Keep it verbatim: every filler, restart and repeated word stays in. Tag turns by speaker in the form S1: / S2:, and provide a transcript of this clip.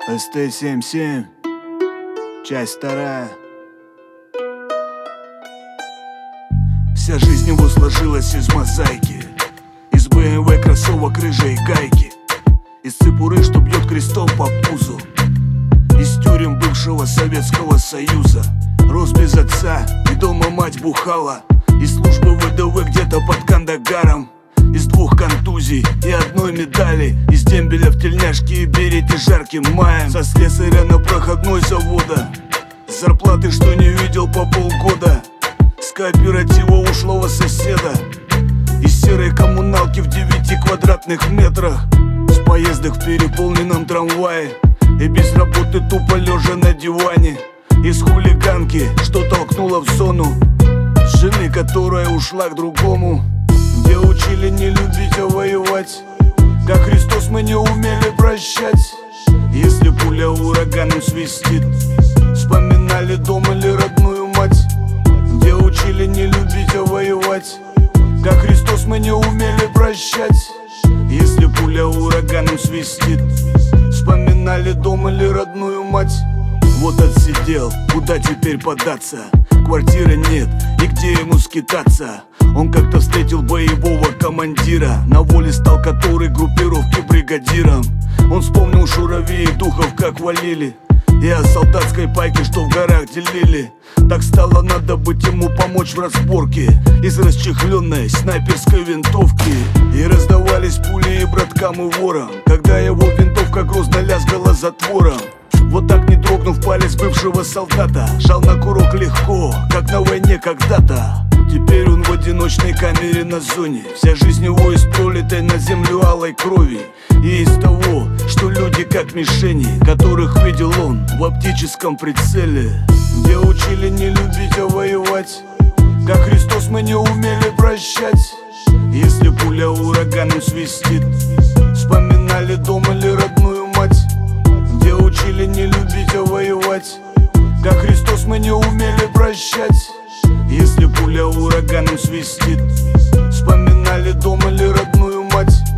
S1: эс тэ семьдесят семь, часть вторая. Вся жизнь его сложилась из мозаики, из бэ эм вэ, кроссовок, рыжей гайки, из цепуры, что бьет крестом по пузу, из тюрем бывшего Советского Союза. Рос без отца, и дома мать бухала, из службы вэ дэ вэ где-то под Кандагаром, из двух контузий и одной медали, из дембеля в тельняшке и берете жарким маем, со слесаря на проходной завода, с зарплаты, что не видел по полгода, с кооператива ушлого соседа, из серой коммуналки в девяти квадратных метрах, с поездок в переполненном трамвае и без работы тупо лежа на диване, из хулиганки, что толкнула в зону, с жены, которая ушла к другому, где учили не любить, а воевать. Как Христос мы не умели прощать. Если пуля ураганом свистит, вспоминали дом или родную мать, где учили не любить, а воевать. Как Христос мы не умели прощать. Если пуля ураганом свистит, вспоминали дом или родную мать. Вот отсидел, куда теперь податься? Квартиры нет, и где ему скитаться? Он как-то встретил боевого командира, на воле стал который группировки бригадиром. Он вспомнил шуравей и духов, как валили, и о солдатской пайке, что в горах делили. Так стало надо быть ему помочь в разборке из расчехленной снайперской винтовки. И раздавались пули и браткам, и ворам, когда его винтовка грозно лязгала затвором. Вот так, не дрогнув, палец бывшего солдата жал на курок легко, как на войне когда-то. Теперь он в одиночной камере на зоне, вся жизнь его из пролитой на землю алой крови, и из того, что люди как мишени, которых видел он в оптическом прицеле, где учили не любить, а воевать. Как Христос мы не умели прощать. Если пуля ураганом свистит, вспоминали дом или родную мать, где учили не любить, а воевать. Как Христос мы не умели прощать. Если пуля ураганом свистит, вспоминали дом или родную мать.